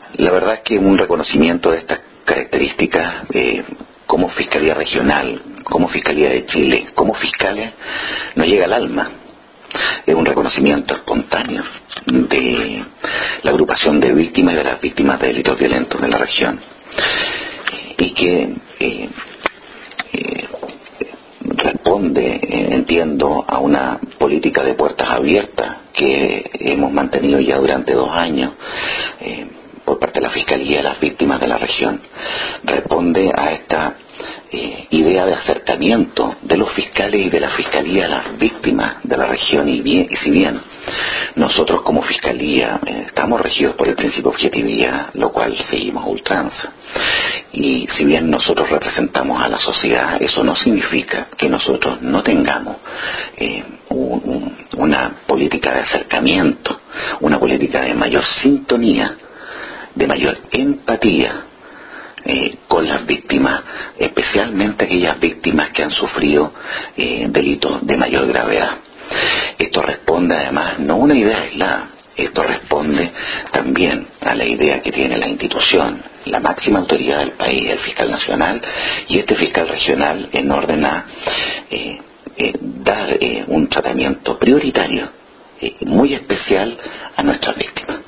La verdad es que un reconocimiento de estas características como Fiscalía Regional, como Fiscalía de Chile, como fiscales, nos llega al alma. Es un reconocimiento espontáneo de la agrupación de víctimas y de las víctimas de delitos violentos de la región, y que responde, entiendo, a una política de puertas abiertas que hemos mantenido ya durante 2 años por parte de la Fiscalía a las víctimas de la región. Responde a esta idea de acercamiento de los fiscales y de la Fiscalía a las víctimas de la región, y si bien nosotros como Fiscalía estamos regidos por el principio de objetividad, lo cual seguimos a ultranza, y si bien nosotros representamos a la sociedad, eso no significa que nosotros no tengamos una política de acercamiento, una política de mayor sintonía, de mayor empatía con las víctimas, especialmente aquellas víctimas que han sufrido delitos de mayor gravedad. Esto responde además no a una idea aislada, esto responde también a la idea que tiene la institución, la máxima autoridad del país, el fiscal nacional y este fiscal regional, en orden a dar un tratamiento prioritario muy especial a nuestras víctimas.